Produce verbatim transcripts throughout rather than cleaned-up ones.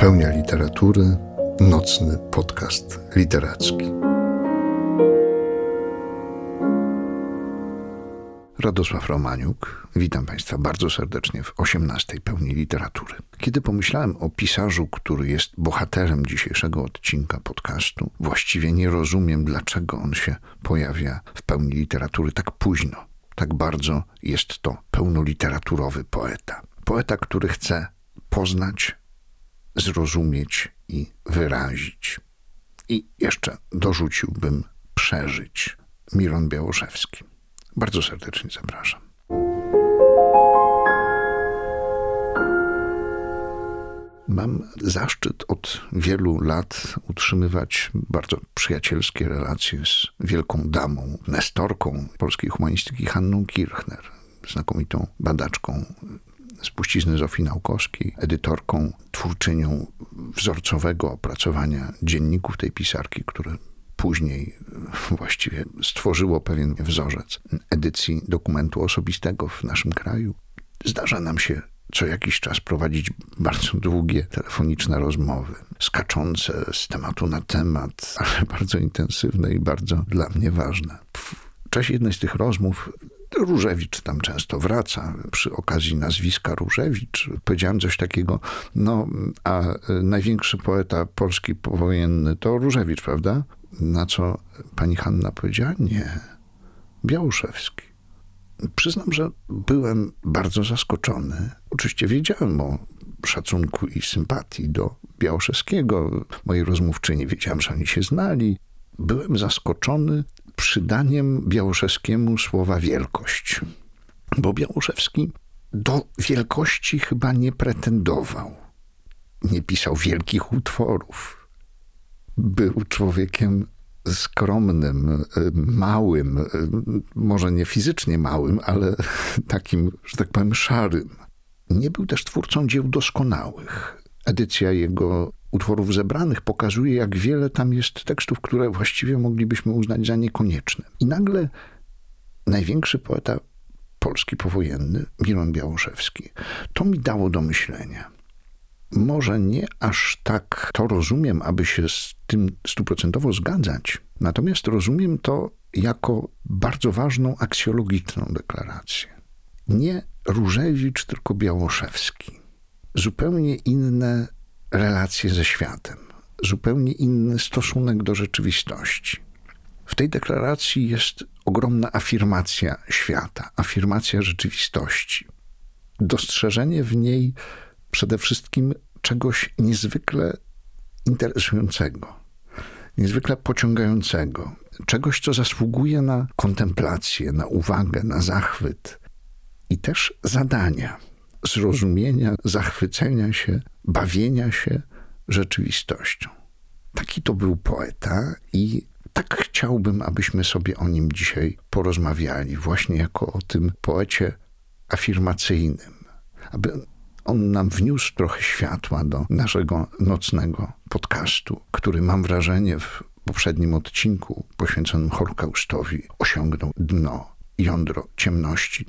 Pełnia literatury, nocny podcast literacki. Radosław Romaniuk, witam Państwa bardzo serdecznie w osiemnastej Pełni Literatury. Kiedy pomyślałem o pisarzu, który jest bohaterem dzisiejszego odcinka podcastu, właściwie nie rozumiem, dlaczego on się pojawia w Pełni Literatury tak późno. Tak bardzo jest to pełnoliteraturowy poeta. Poeta, który chce poznać, zrozumieć i wyrazić. I jeszcze dorzuciłbym przeżyć. Miron Białoszewski. Bardzo serdecznie zapraszam. Mam zaszczyt od wielu lat utrzymywać bardzo przyjacielskie relacje z wielką damą, nestorką polskiej humanistyki Hanną Kirchner, znakomitą badaczką spuścizny Zofii Naukowskiej, edytorką, twórczynią wzorcowego opracowania dzienników tej pisarki, które później właściwie stworzyło pewien wzorzec edycji dokumentu osobistego w naszym kraju. Zdarza nam się co jakiś czas prowadzić bardzo długie telefoniczne rozmowy, skaczące z tematu na temat, ale bardzo intensywne i bardzo dla mnie ważne. W czasie jednej z tych rozmów Różewicz tam często wraca. Przy okazji nazwiska Różewicz powiedziałem coś takiego, no a największy poeta polski powojenny to Różewicz, prawda? Na co pani Hanna powiedziała, nie, Białoszewski. Przyznam, że byłem bardzo zaskoczony. Oczywiście wiedziałem o szacunku i sympatii do Białoszewskiego, mojej rozmówczyni. Wiedziałem, że oni się znali. Byłem zaskoczony przydaniem Białoszewskiemu słowa wielkość. Bo Białoszewski do wielkości chyba nie pretendował. Nie pisał wielkich utworów. Był człowiekiem skromnym, małym, może nie fizycznie małym, ale takim, że tak powiem, szarym. Nie był też twórcą dzieł doskonałych. Edycja jego utworów zebranych pokazuje, jak wiele tam jest tekstów, które właściwie moglibyśmy uznać za niekonieczne. I nagle największy poeta polski powojenny, Miron Białoszewski, to mi dało do myślenia. Może nie aż tak to rozumiem, aby się z tym stuprocentowo zgadzać, natomiast rozumiem to jako bardzo ważną aksjologiczną deklarację. Nie Różewicz, tylko Białoszewski. Zupełnie inne relacje ze światem, zupełnie inny stosunek do rzeczywistości. W tej deklaracji jest ogromna afirmacja świata, afirmacja rzeczywistości. Dostrzeżenie w niej przede wszystkim czegoś niezwykle interesującego, niezwykle pociągającego, czegoś, co zasługuje na kontemplację, na uwagę, na zachwyt i też zadania, zrozumienia, zachwycenia się, bawienia się rzeczywistością. Taki to był poeta i tak chciałbym, abyśmy sobie o nim dzisiaj porozmawiali, właśnie jako o tym poecie afirmacyjnym, aby on nam wniósł trochę światła do naszego nocnego podcastu, który, mam wrażenie, w poprzednim odcinku poświęconym Holokaustowi osiągnął dno, jądro ciemności.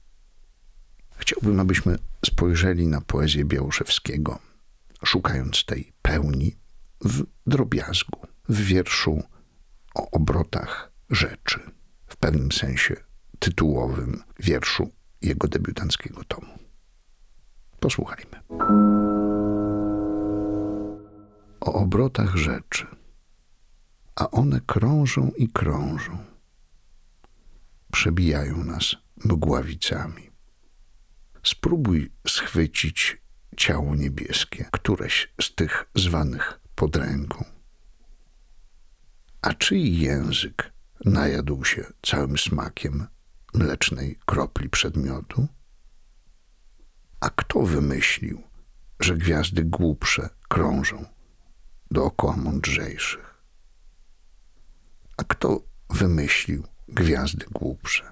Chciałbym, abyśmy spojrzeli na poezję Białoszewskiego, szukając tej pełni w drobiazgu, w wierszu o obrotach rzeczy, w pewnym sensie tytułowym wierszu jego debiutanckiego tomu. Posłuchajmy. O obrotach rzeczy, a one krążą i krążą, przebijają nas mgławicami. Spróbuj schwycić ciało niebieskie, któreś z tych zwanych pod ręką. A czyj język najadł się całym smakiem mlecznej kropli przedmiotu? A kto wymyślił, że gwiazdy głupsze krążą dookoła mądrzejszych? A kto wymyślił gwiazdy głupsze?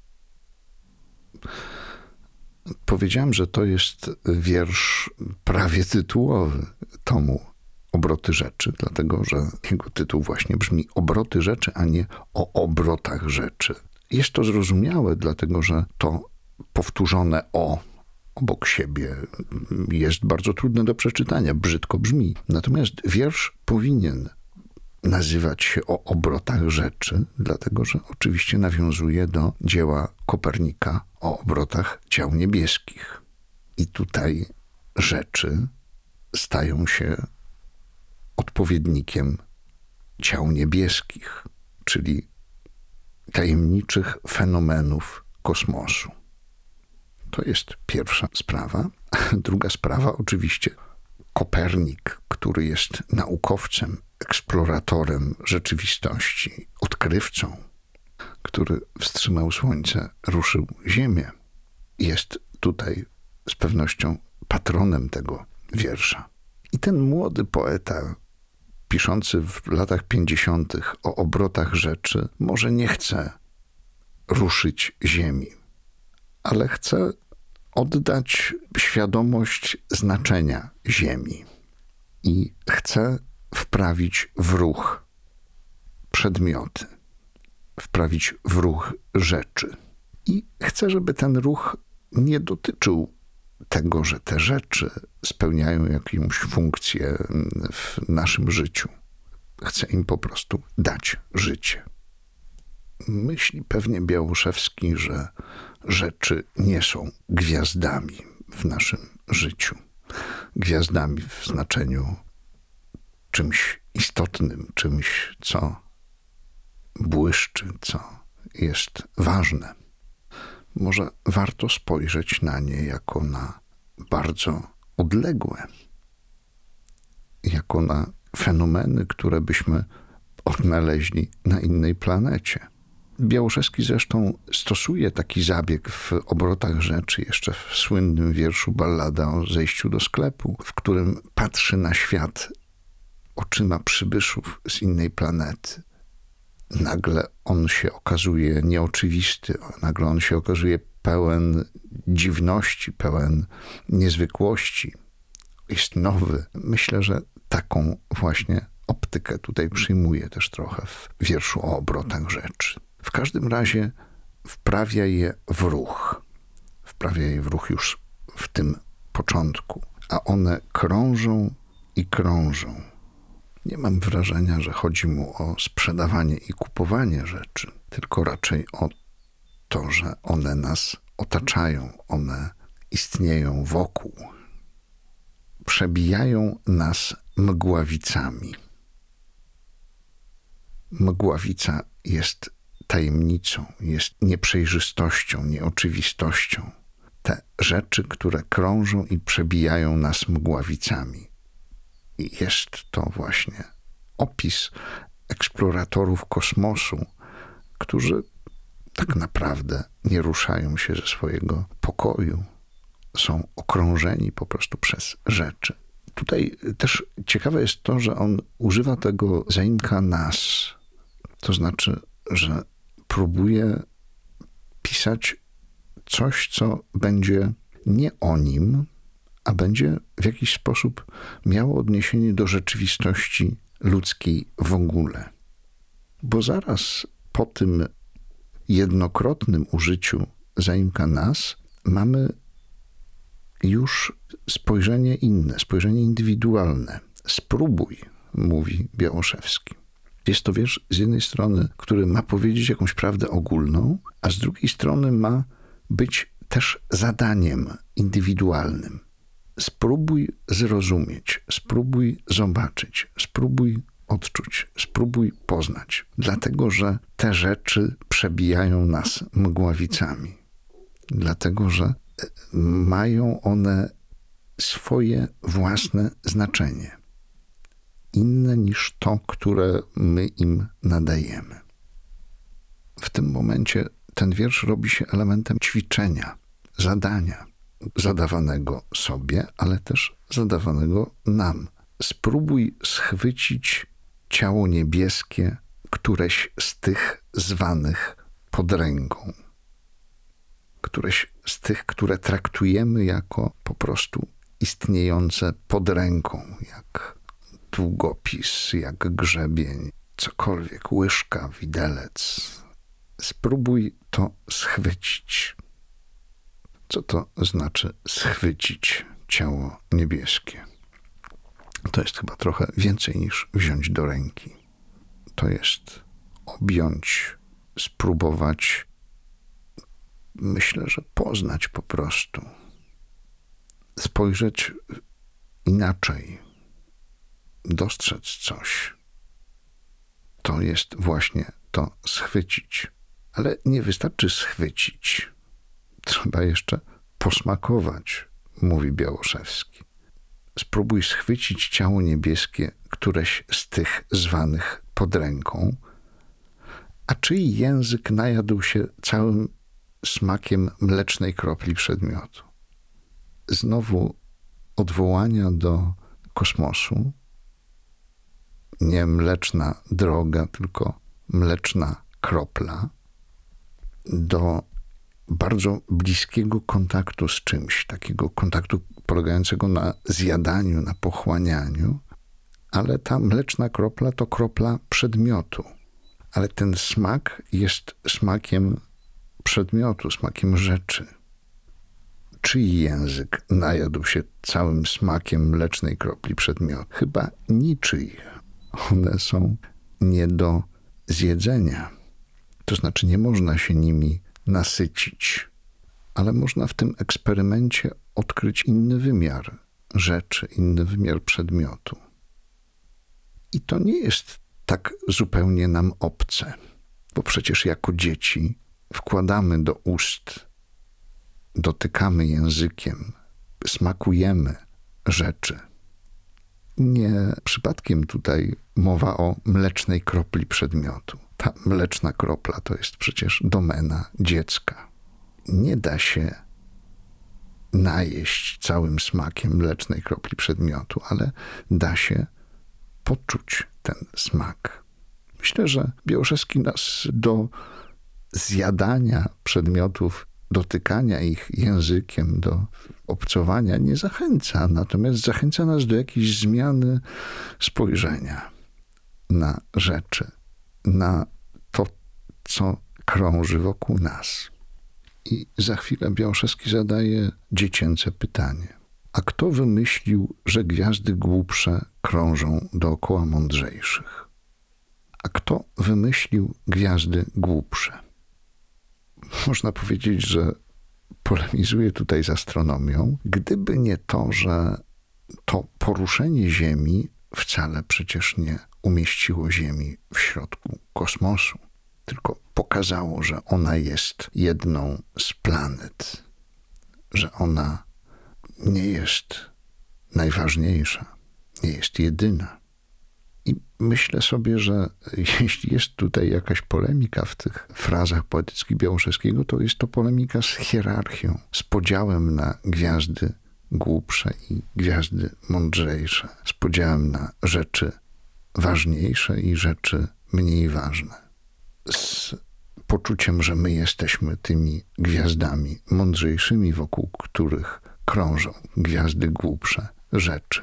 Powiedziałem, że to jest wiersz prawie tytułowy tomu Obroty rzeczy, dlatego że jego tytuł właśnie brzmi Obroty rzeczy, a nie o obrotach rzeczy. Jest to zrozumiałe, dlatego że to powtórzone o obok siebie jest bardzo trudne do przeczytania, brzydko brzmi. Natomiast wiersz powinien nazywać się o obrotach rzeczy, dlatego że oczywiście nawiązuje do dzieła Kopernika o obrotach ciał niebieskich. I tutaj rzeczy stają się odpowiednikiem ciał niebieskich, czyli tajemniczych fenomenów kosmosu. To jest pierwsza sprawa. Druga sprawa, oczywiście, Kopernik, który jest naukowcem, eksploratorem rzeczywistości, odkrywcą, który wstrzymał Słońce, ruszył Ziemię, jest tutaj z pewnością patronem tego wiersza. I ten młody poeta, piszący w latach pięćdziesiątych o obrotach rzeczy, może nie chce ruszyć Ziemi, ale chce oddać świadomość znaczenia Ziemi i chce wprawić w ruch przedmioty, wprawić w ruch rzeczy. I chce, żeby ten ruch nie dotyczył tego, że te rzeczy spełniają jakąś funkcję w naszym życiu. Chce im po prostu dać życie. Myśli pewnie Białoszewski, że rzeczy nie są gwiazdami w naszym życiu. Gwiazdami w znaczeniu czymś istotnym, czymś, co błyszczy, co jest ważne. Może warto spojrzeć na nie jako na bardzo odległe, jako na fenomeny, które byśmy odnaleźli na innej planecie. Białoszewski zresztą stosuje taki zabieg w obrotach rzeczy, jeszcze w słynnym wierszu Ballada o zejściu do sklepu, w którym patrzy na świat oczyma przybyszów z innej planety. Nagle on się okazuje nieoczywisty, nagle on się okazuje pełen dziwności, pełen niezwykłości. Jest nowy. Myślę, że taką właśnie optykę tutaj przyjmuje też trochę w wierszu o obrotach rzeczy. W każdym razie wprawia je w ruch. Wprawia je w ruch już w tym początku, a one krążą i krążą. Nie mam wrażenia, że chodzi mu o sprzedawanie i kupowanie rzeczy, tylko raczej o to, że one nas otaczają, one istnieją wokół. Przebijają nas mgławicami. Mgławica jest tajemnicą, jest nieprzejrzystością, nieoczywistością. Te rzeczy, które krążą i przebijają nas mgławicami. I jest to właśnie opis eksploratorów kosmosu, którzy tak naprawdę nie ruszają się ze swojego pokoju. Są okrążeni po prostu przez rzeczy. Tutaj też ciekawe jest to, że on używa tego zaimka nas. To znaczy, że próbuje pisać coś, co będzie nie o nim, a będzie w jakiś sposób miało odniesienie do rzeczywistości ludzkiej w ogóle. Bo zaraz po tym jednokrotnym użyciu zaimka nas mamy już spojrzenie inne, spojrzenie indywidualne. Spróbuj, mówi Białoszewski. Jest to wiersz z jednej strony, który ma powiedzieć jakąś prawdę ogólną, a z drugiej strony ma być też zadaniem indywidualnym. Spróbuj zrozumieć, spróbuj zobaczyć, spróbuj odczuć, spróbuj poznać. Dlatego, że te rzeczy przebijają nas mgławicami. Dlatego, że mają one swoje własne znaczenie. Inne niż to, które my im nadajemy. W tym momencie ten wiersz robi się elementem ćwiczenia, zadania, zadawanego sobie, ale też zadawanego nam. Spróbuj schwycić ciało niebieskie, któreś z tych zwanych pod ręką. Któreś z tych, które traktujemy jako po prostu istniejące pod ręką, jak długopis, jak grzebień, cokolwiek, łyżka, widelec. Spróbuj to schwycić. Co to znaczy schwycić ciało niebieskie? To jest chyba trochę więcej niż wziąć do ręki. To jest objąć, spróbować, myślę, że poznać po prostu. Spojrzeć inaczej, dostrzec coś. To jest właśnie to schwycić. Ale nie wystarczy schwycić. Trzeba jeszcze posmakować, mówi Białoszewski. Spróbuj schwycić ciało niebieskie, któreś z tych zwanych pod ręką, a czyj język najadł się całym smakiem mlecznej kropli przedmiotu. Znowu odwołania do kosmosu. Nie mleczna droga, tylko mleczna kropla. Do bardzo bliskiego kontaktu z czymś, takiego kontaktu polegającego na zjadaniu, na pochłanianiu, ale ta mleczna kropla to kropla przedmiotu. Ale ten smak jest smakiem przedmiotu, smakiem rzeczy. Czyj język najadł się całym smakiem mlecznej kropli przedmiotu? Chyba niczyj. One są nie do zjedzenia. To znaczy nie można się nimi nasycić, ale można w tym eksperymencie odkryć inny wymiar rzeczy, inny wymiar przedmiotu. I to nie jest tak zupełnie nam obce, bo przecież jako dzieci wkładamy do ust, dotykamy językiem, smakujemy rzeczy. Nie przypadkiem tutaj mowa o mlecznej kropli przedmiotu. Ta mleczna kropla to jest przecież domena dziecka. Nie da się najeść całym smakiem mlecznej kropli przedmiotu, ale da się poczuć ten smak. Myślę, że Białoszewski nas do zjadania przedmiotów, dotykania ich językiem, do obcowania nie zachęca, natomiast zachęca nas do jakiejś zmiany spojrzenia na rzeczy, na to, co krąży wokół nas. I za chwilę Białoszewski zadaje dziecięce pytanie. A kto wymyślił, że gwiazdy głupsze krążą dookoła mądrzejszych? A kto wymyślił gwiazdy głupsze? Można powiedzieć, że polemizuje tutaj z astronomią, gdyby nie to, że to poruszenie Ziemi wcale przecież nie umieściło Ziemi w środku kosmosu, tylko pokazało, że ona jest jedną z planet, że ona nie jest najważniejsza, nie jest jedyna. I myślę sobie, że jeśli jest tutaj jakaś polemika w tych frazach poetyckich Białoszewskiego, to jest to polemika z hierarchią, z podziałem na gwiazdy głupsze i gwiazdy mądrzejsze, z podziałem na rzeczy ważniejsze i rzeczy mniej ważne. Z poczuciem, że my jesteśmy tymi gwiazdami mądrzejszymi, wokół których krążą gwiazdy głupsze rzeczy.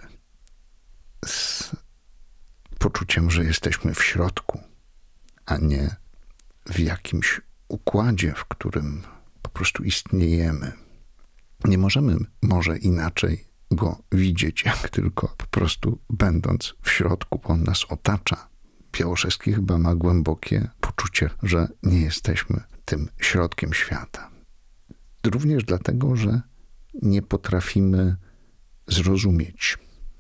Z poczuciem, że jesteśmy w środku, a nie w jakimś układzie, w którym po prostu istniejemy. Nie możemy może inaczej go widzieć, jak tylko po prostu będąc w środku, on nas otacza. Białoszewski chyba ma głębokie poczucie, że nie jesteśmy tym środkiem świata. Również dlatego, że nie potrafimy zrozumieć.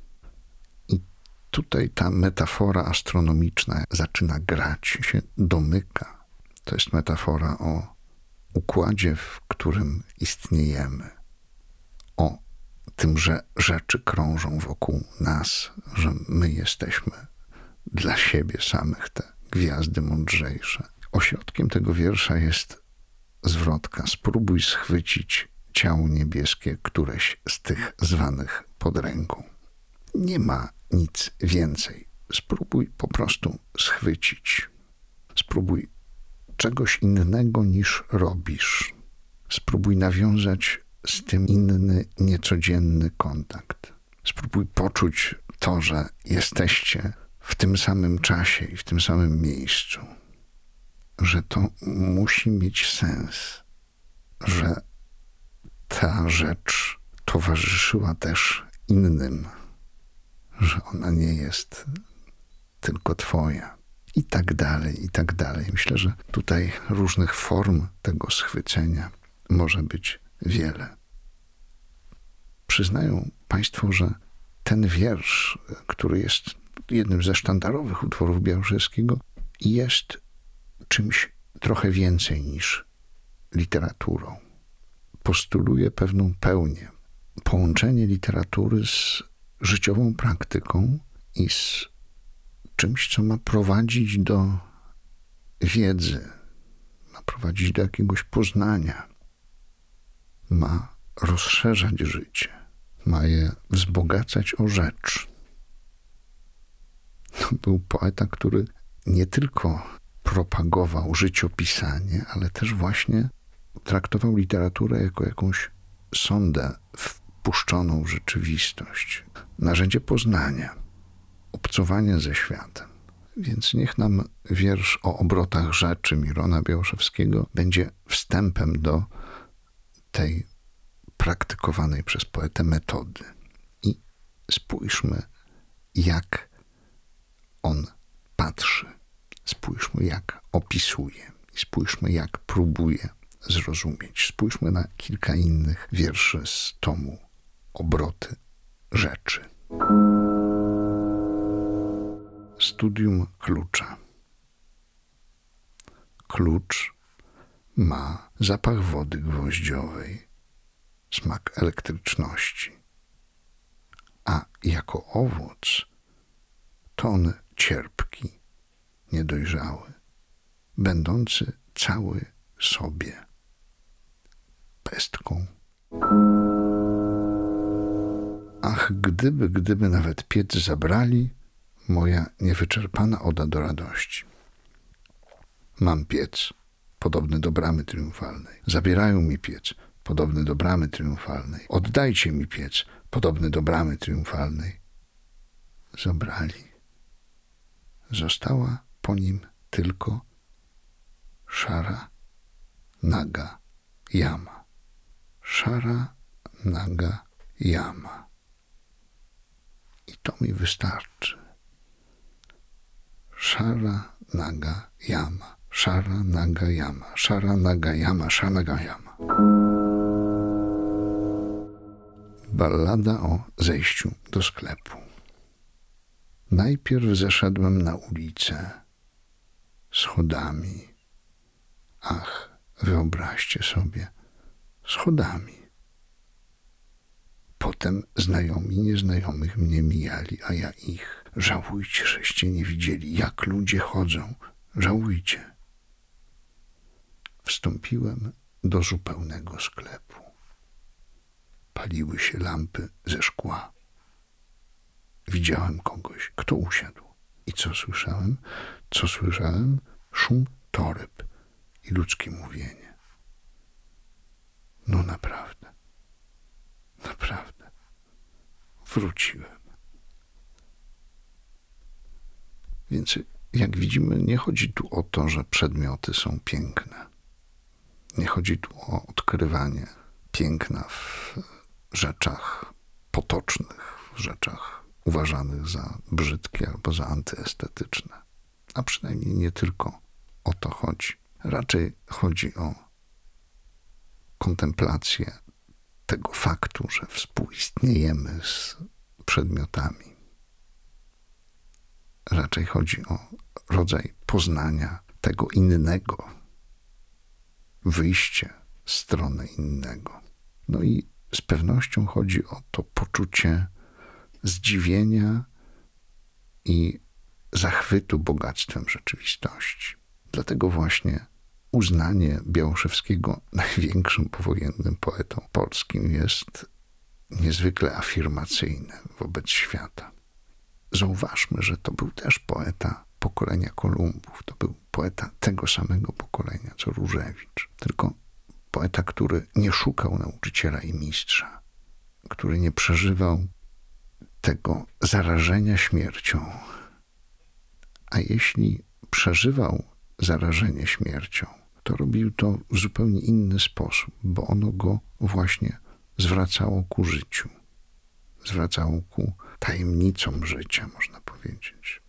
I tutaj ta metafora astronomiczna zaczyna grać, się domyka. To jest metafora o układzie, w którym istniejemy. O tym, że rzeczy krążą wokół nas, że my jesteśmy dla siebie samych te gwiazdy mądrzejsze. Ośrodkiem tego wiersza jest zwrotka: spróbuj schwycić ciało niebieskie, któreś z tych zwanych pod ręką. Nie ma nic więcej. Spróbuj po prostu schwycić. Spróbuj czegoś innego niż robisz. Spróbuj nawiązać z tym inny, niecodzienny kontakt. Spróbuj poczuć to, że jesteście w tym samym czasie i w tym samym miejscu. Że to musi mieć sens. Że ta rzecz towarzyszyła też innym, że ona nie jest tylko twoja. I tak dalej, i tak dalej. Myślę, że tutaj różnych form tego schwycenia może być wiele. Przyznają państwo, że ten wiersz, który jest jednym ze sztandarowych utworów Białoszewskiego, jest czymś trochę więcej niż literaturą. Postuluje pewną pełnię. Połączenie literatury z życiową praktyką i z czymś, co ma prowadzić do wiedzy, ma prowadzić do jakiegoś poznania, ma rozszerzać życie, ma je wzbogacać o rzecz. To był poeta, który nie tylko propagował życiopisanie, ale też właśnie traktował literaturę jako jakąś sondę wpuszczoną w rzeczywistość, narzędzie poznania, obcowania ze światem. Więc niech nam wiersz o obrotach rzeczy Mirona Białoszewskiego będzie wstępem do tej praktykowanej przez poetę metody. I spójrzmy, jak on patrzy. Spójrzmy, jak opisuje. I spójrzmy, jak próbuje zrozumieć. Spójrzmy na kilka innych wierszy z tomu Obroty rzeczy. Studium klucza. Klucz ma zapach wody gwoździowej, smak elektryczności, a jako owoc to on cierpki, niedojrzały, będący cały sobie pestką. Ach, gdyby, gdyby nawet piec zabrali, moja niewyczerpana oda do radości. Mam piec, podobny do bramy triumfalnej. Zabierają mi piec, podobny do bramy triumfalnej. Oddajcie mi piec, podobny do bramy triumfalnej. Zabrali. Została po nim tylko szara, naga jama. Szara, naga jama. I to mi wystarczy. Szara, naga jama. Szara, naga jama. Szara, naga jama. Szara, naga jama. Ballada o zejściu do sklepu. Najpierw zeszedłem na ulicę schodami. Ach, wyobraźcie sobie, schodami. Potem znajomi nieznajomych mnie mijali, a ja ich. Żałujcie, żeście nie widzieli, jak ludzie chodzą. Żałujcie. Wstąpiłem do zupełnego sklepu. Paliły się lampy ze szkła. Widziałem kogoś, kto usiadł. I co słyszałem? Co słyszałem? Szum toreb i ludzkie mówienie. No naprawdę. Naprawdę. Wróciłem. Więc jak widzimy, nie chodzi tu o to, że przedmioty są piękne. Nie chodzi tu o odkrywanie piękna w rzeczach potocznych, w rzeczach uważanych za brzydkie albo za antyestetyczne. A przynajmniej nie tylko o to chodzi. Raczej chodzi o kontemplację tego faktu, że współistniejemy z przedmiotami. Raczej chodzi o rodzaj poznania tego innego, wyjście z strony innego. No i z pewnością chodzi o to poczucie zdziwienia i zachwytu bogactwem rzeczywistości. Dlatego właśnie uznanie Białoszewskiego największym powojennym poetą polskim jest niezwykle afirmacyjne wobec świata. Zauważmy, że to był też poeta pokolenia Kolumbów. To był poeta tego samego pokolenia, co Różewicz. Tylko poeta, który nie szukał nauczyciela i mistrza, który nie przeżywał tego zarażenia śmiercią. A jeśli przeżywał zarażenie śmiercią, to robił to w zupełnie inny sposób, bo ono go właśnie zwracało ku życiu, zwracało ku tajemnicom życia, można powiedzieć.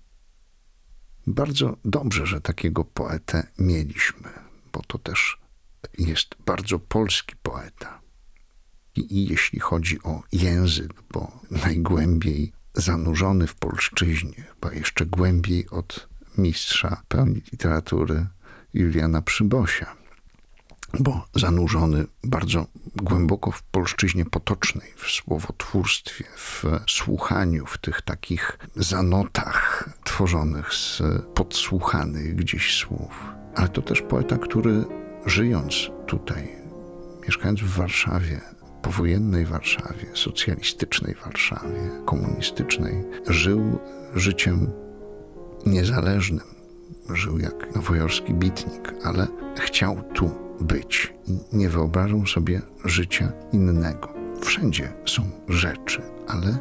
Bardzo dobrze, że takiego poetę mieliśmy, bo to też jest bardzo polski poeta. I, i jeśli chodzi o język, bo najgłębiej zanurzony w polszczyźnie, chyba jeszcze głębiej od mistrza pełni literatury Juliana Przybosia, bo zanurzony bardzo głęboko w polszczyźnie potocznej, w słowotwórstwie, w słuchaniu, w tych takich zanotach tworzonych z podsłuchanych gdzieś słów. Ale to też poeta, który żyjąc tutaj, mieszkając w Warszawie, powojennej Warszawie, socjalistycznej Warszawie, komunistycznej, żył życiem niezależnym. Żył jak nowojorski bitnik, ale chciał tu być i nie wyobrażał sobie życia innego. Wszędzie są rzeczy, ale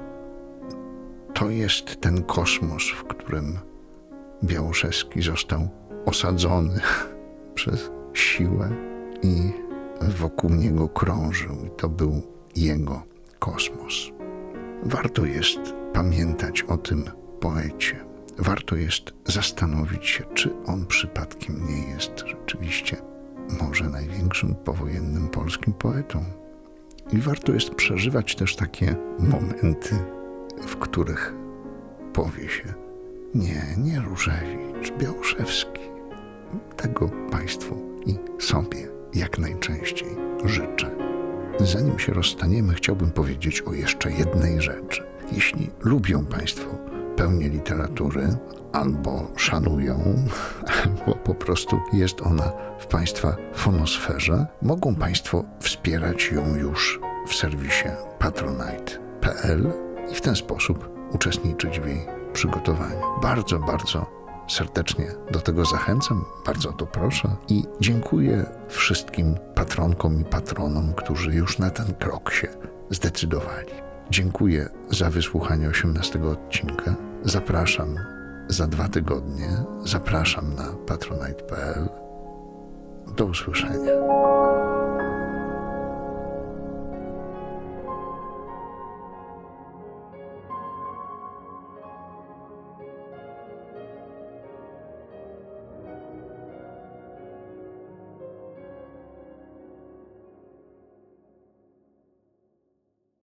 to jest ten kosmos, w którym Białoszewski został osadzony przez siłę i wokół niego krążył. I to był jego kosmos. Warto jest pamiętać o tym poecie. Warto jest zastanowić się, czy on przypadkiem nie jest rzeczywiście może największym powojennym polskim poetą. I warto jest przeżywać też takie momenty, w których powie się: nie, nie Różewicz, Białoszewski. Tego Państwu i sobie jak najczęściej życzę. Zanim się rozstaniemy, chciałbym powiedzieć o jeszcze jednej rzeczy. Jeśli lubią Państwo pełnię literatury, albo szanują, bo po prostu jest ona w Państwa fonosferze, mogą Państwo wspierać ją już w serwisie patronite kropka p l i w ten sposób uczestniczyć w jej przygotowaniu. Bardzo, bardzo serdecznie do tego zachęcam, bardzo to proszę i dziękuję wszystkim patronkom i patronom, którzy już na ten krok się zdecydowali. Dziękuję za wysłuchanie osiemnastego odcinka. Zapraszam za dwa tygodnie. Zapraszam na patronite kropka p l. Do usłyszenia.